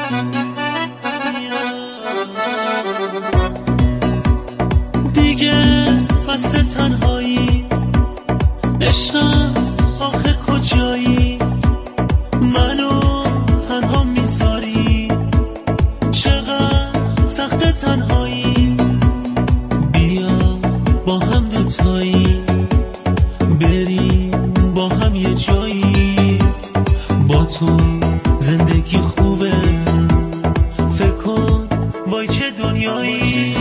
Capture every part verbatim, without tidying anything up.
دیگه بس تنهایی، عشقم آخه کجایی؟ منو تنها میذاری، چقدر سخت تنهایی. بیا با هم دوتایی بریم با هم یه جایی، با تو زندگی خوبه، فکر کن وای چه دنیایی.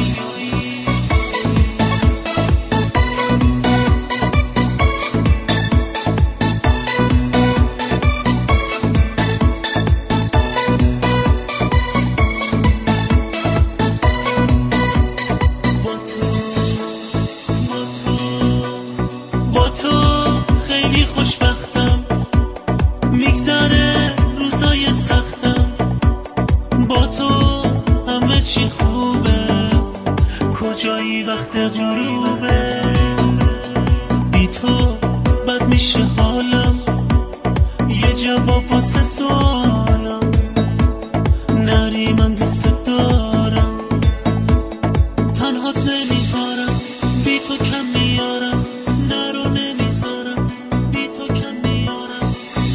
با تو خیلی خوشبختم، میگذره روزای سختم، با تو همه چی خوبه، کجایی وقت غروبه؟ بی تو بد میشه حالم، یه جواب واسه سوالم، نری من دوست دارم، تنهات نمیذارم، بی تو کم میارم، نرو نمیذارم، بی تو کم میارم.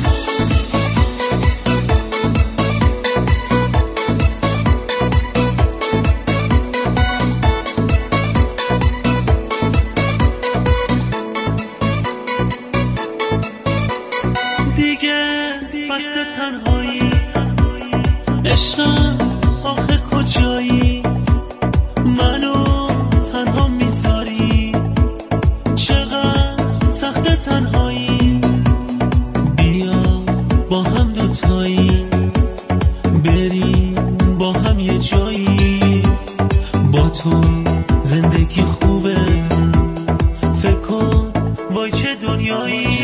دیگه بس تنهایی، عشقم آخه کجایی؟ منو تنها میذاری، چقدر سخت تنهایی. بیا با هم دوتایی بریم با هم یه جایی، با تو زندگی خوبه، فکر کن وای چه دنیایی.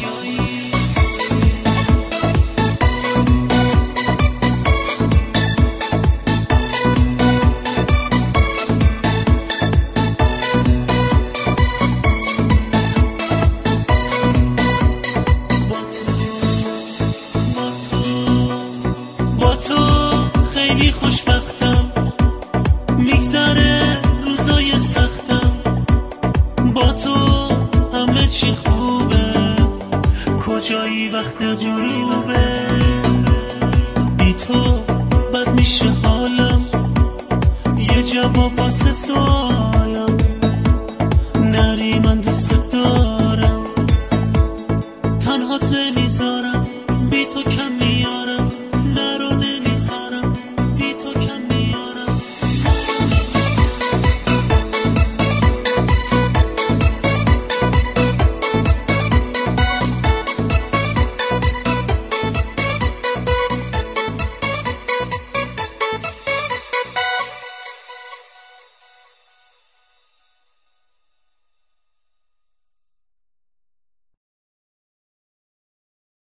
با تو خیلی خوشبختم، میگذره روزای سختم، با تو همه چی خوبه، کجایی وقت